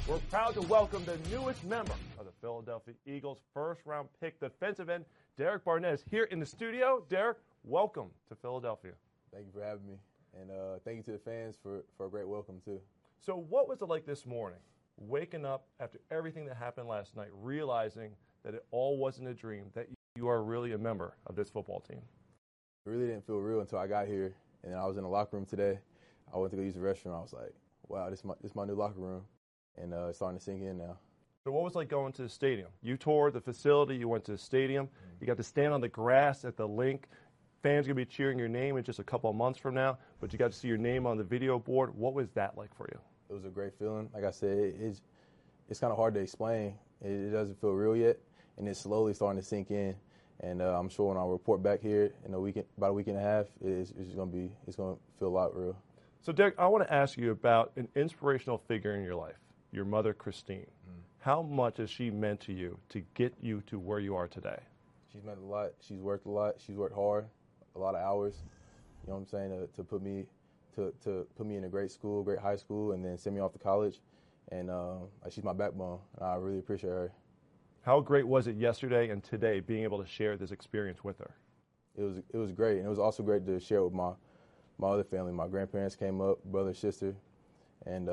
We're proud to welcome the newest member of the Philadelphia Eagles first-round pick defensive end, Derek Barnett, is here in the studio. Derek, welcome to Philadelphia. Thank you for having me, and thank you to the fans for a great welcome, too. So what was it like this morning, waking up after everything that happened last night, realizing that it all wasn't a dream, that you are really a member of this football team? It really didn't feel real until I got here, and then I was in the locker room today. I went to go use the restroom. I was like, wow, this is my new locker room, and it's starting to sink in now. So what was it like going to the stadium? You toured the facility, you went to the stadium, you got to stand on the grass at the link. Fans are going to be cheering your name in just a couple of months from now, but you got to see your name on the video board. What was that like for you? It was a great feeling. Like I said, it's kind of hard to explain. It doesn't feel real yet, and it's slowly starting to sink in. And I'm sure when I report back here in about a week and a half, it's going to feel a lot real. So, Derek, I want to ask you about an inspirational figure in your life, your mother, Christine. How much has she meant to you to get you to where you are today? She's meant a lot. She's worked a lot. She's worked hard, a lot of hours. You know what I'm saying? To put me in a great school, great high school, and then send me off to college. And she's my backbone. And I really appreciate her. How great was it yesterday and today being able to share this experience with her? It was great, and it was also great to share with my other family. My grandparents came up, brother, sister, and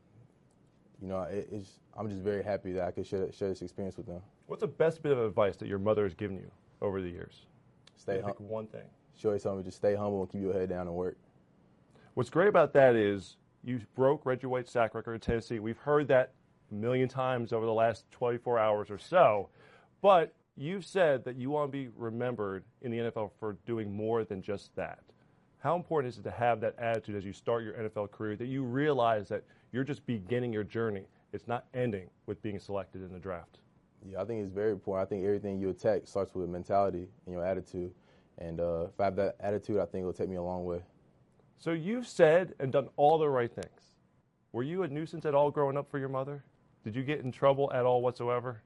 I'm just very happy that I could share this experience with them. What's the best bit of advice that your mother has given you over the years? Stay humble. One thing. She always told me just stay humble and keep your head down and work. What's great about that is you broke Reggie White's sack record in Tennessee. We've heard that a million times over the last 24 hours or so, but you've said that you want to be remembered in the NFL for doing more than just that. How important is it to have that attitude as you start your NFL career, that you realize that you're just beginning your journey? It's not ending with being selected in the draft. Yeah, I think it's very important. I think everything you attack starts with mentality and your attitude. And if I have that attitude, I think it'll take me a long way. So you've said and done all the right things. Were you a nuisance at all growing up for your mother? Did you get in trouble at all whatsoever?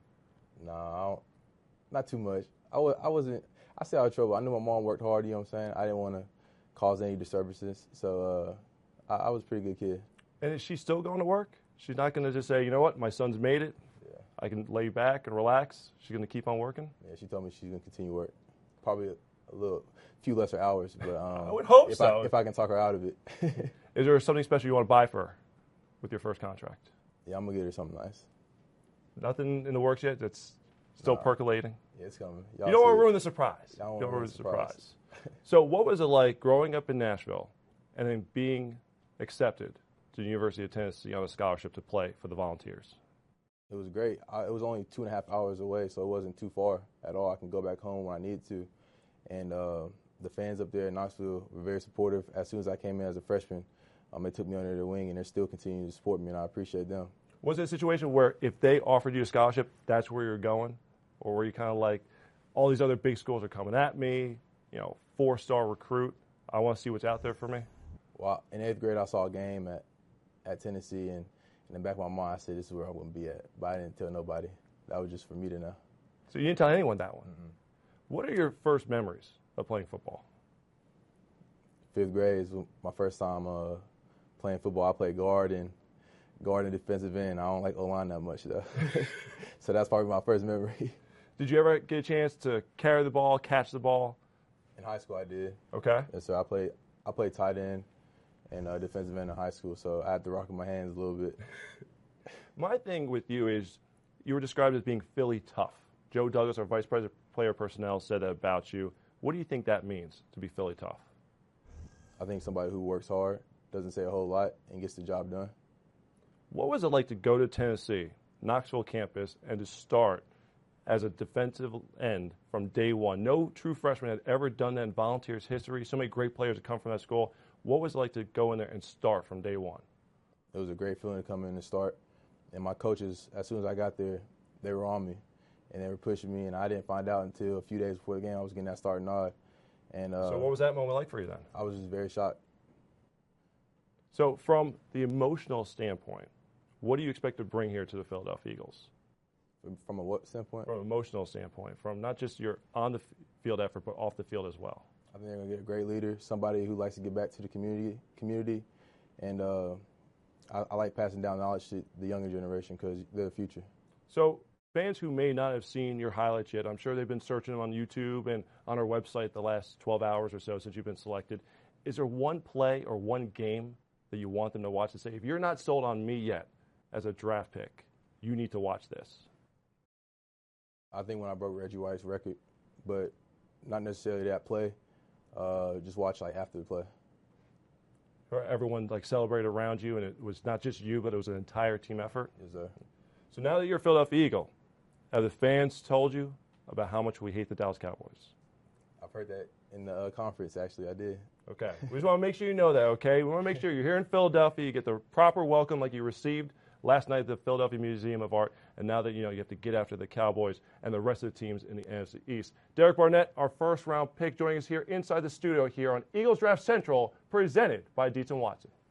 No, not too much. I wasn't. I stayed out of trouble. I knew my mom worked hard, you know what I'm saying? I didn't want to cause any disturbances. So I was a pretty good kid. And is she still going to work? She's not going to just say, you know what, my son's made it. Yeah. I can lay back and relax. She's going to keep on working? Yeah, she told me she's going to continue work. Probably a few lesser hours, but I would hope so. If I can talk her out of it. Is there something special you want to buy for her with your first contract? Yeah, I'm going to get her something nice. Nothing in the works yet? That's still percolating? Yeah, it's coming. You don't want to ruin the surprise. Y'all don't ruin the surprise. So what was it like growing up in Nashville and then being accepted to the University of Tennessee on a scholarship to play for the Volunteers? It was great. It was only 2.5 hours away, so it wasn't too far at all. I can go back home when I need to. And the fans up there in Knoxville were very supportive. As soon as I came in as a freshman, they took me under their wing, and they're still continuing to support me, and I appreciate them. Was it a situation where if they offered you a scholarship, that's where you're going? Or were you kind of like, all these other big schools are coming at me, 4-star recruit, I want to see what's out there for me? Well, in 8th grade, I saw a game at Tennessee, and in the back of my mind, I said, this is where I want to be at. But I didn't tell nobody. That was just for me to know. So you didn't tell anyone that one? Mm-hmm. What are your first memories of playing football? 5th grade is my first time playing football. I played guard and defensive end. I don't like O-line that much, though. So that's probably my first memory. Did you ever get a chance to carry the ball, catch the ball? In high school, I did. Okay. And so I played tight end and defensive end in high school, so I had to rock in my hands a little bit. My thing with you is you were described as being Philly tough. Joe Douglas, our vice president of player personnel, said that about you. What do you think that means, to be Philly tough? I think somebody who works hard, doesn't say a whole lot, and gets the job done. What was it like to go to Tennessee, Knoxville campus, and to start as a defensive end from day one? No true freshman had ever done that in Volunteers history. So many great players have come from that school. What was it like to go in there and start from day one? It was a great feeling to come in and start. And my coaches, as soon as I got there, they were on me, and they were pushing me, and I didn't find out until a few days before the game I was getting that starting nod. And so what was that moment like for you then? I was just very shocked. So from the emotional standpoint, what do you expect to bring here to the Philadelphia Eagles? From a what standpoint? From an emotional standpoint, from not just your on-the-field effort, but off the field as well. I think they're going to get a great leader, somebody who likes to give back to the community. And I like passing down knowledge to the younger generation because they're the future. So fans who may not have seen your highlights yet, I'm sure they've been searching them on YouTube and on our website the last 12 hours or so since you've been selected. Is there one play or one game that you want them to watch to say, if you're not sold on me yet as a draft pick, you need to watch this? I think when I broke Reggie White's record, but not necessarily that play. Just watch like after the play. Or everyone like celebrated around you, and it was not just you, but it was an entire team effort. Yes, sir. So now that you're a Philadelphia Eagle, have the fans told you about how much we hate the Dallas Cowboys? I've heard that in the conference, actually. I did. Okay. We just want to make sure you know that, okay? We want to make sure you're here in Philadelphia, you get the proper welcome like you received last night at the Philadelphia Museum of Art, and now that you have to get after the Cowboys and the rest of the teams in the NFC East. Derek Barnett, our first-round pick, joining us here inside the studio here on Eagles Draft Central, presented by Dietz & Watson.